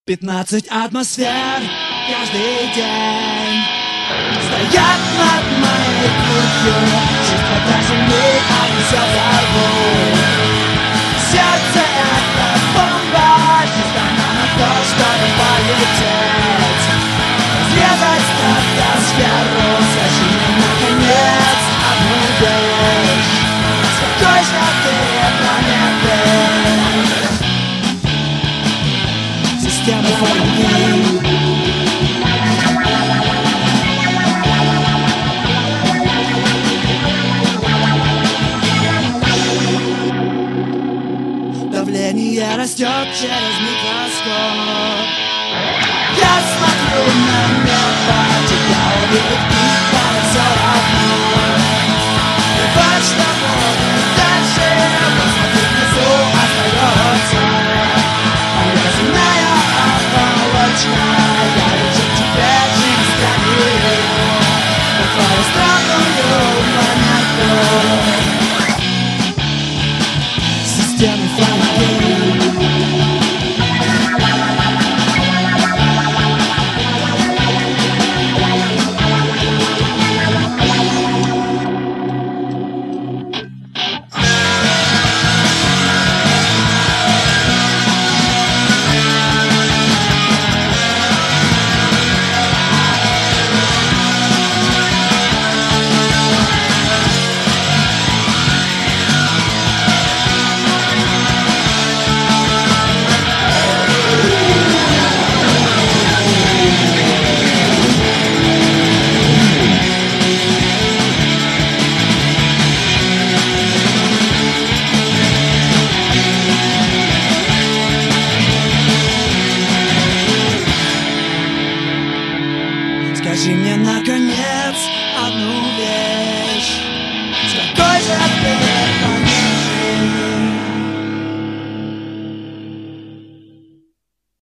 15 атмосфер каждый день стоят над моей грудью. Чувства так сильны, они все взорвут. Сердце это бомба, несмотря на то, чтобы полететь, разрезать стратосферу. Скажи мне, наконец, одну вещь: с какой же ты планеты? Система фонки. Давление растет через микроскоп. Я смотрю на небо, тебя увидеть и мне все равно. И вот что будет дальше, посмотри, внизу остается земная оболочка. Я лечу тебе через границу на твою странную планету. Система фонки. Скажи мне, наконец, одну вещь: